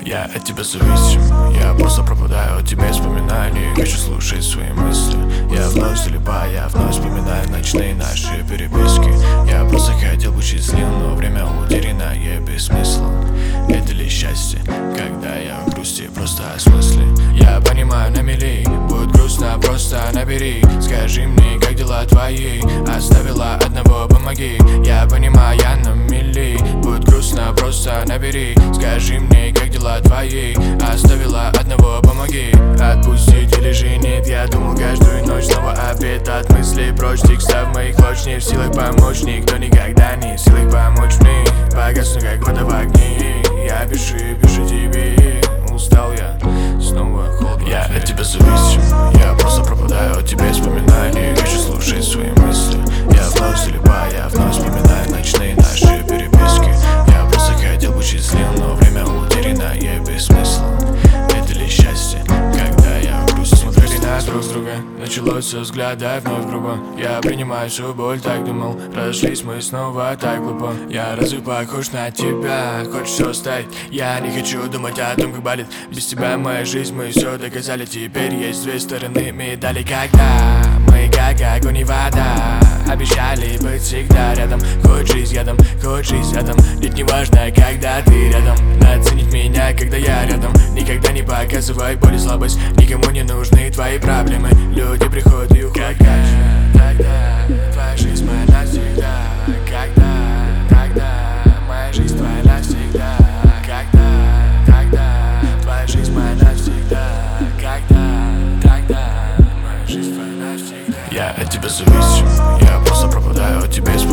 Я от тебя зависим, я просто пропадаю от тебя вспоминаний. Хочу слушать свои мысли. Я вновь залипаю, я вновь вспоминаю ночные наши переписки. Я просто хотел быть счастливым, но время утерянное без смысла. Это ли счастье, когда я в грусти просто о смысле? Я понимаю на мели, будет грустно, просто набери. Скажи мне, как дела твои? Оставила одного, помоги. Я понимаю, я на мели, будет грустно, просто набери. Скажи мне, как дела твои? Оставила одного, помоги. Отпустить или же нет? Я думал каждую ночь, снова обед от мыслей прочь. Текста в моих клочь, не в силах помочь. Никто никогда не в силах помочь мне. Погасну, как вода в огне. Я пишу тебе. Устал я, снова холодно. Я от тебя зависим, я просто пропадаю от тебя вспоминаний. Хочу слушать свои мысли. Я вновь залипаю, я вновь вспоминаю ночные наши переписки. Я просто хотел быть счастливым, но время утерянное без смысла. Это ли счастье, когда я в грусти? Смотрели на друг друга, началось со взгляда вновь грубо. Я принимаю всю боль, так думал. Разошлись мы снова так глупо. Я разве похож на тебя? Хочешь все оставить? Я не хочу думать о том, как болит. Без тебя моя жизнь, мы все доказали. Теперь есть две стороны медали. Когда мы как огонь и вода, обещали быть всегда рядом. Хоть жизнь ядом, хоть жизнь рядом. Ведь не важно, когда ты рядом. Надо ценить меня, когда я рядом. Никогда не показывай боль и слабость. Никому не нужны твои проблемы. Люди приходят и уходят. Тогда твоя жизнь моя навсегда. Тогда моя жизнь твоя навсегда. Тогда твоя жизнь моя навсегда. Тогда моя жизнь твоя навсегда. Я от тебя зависим, я просто пропадаю от тебя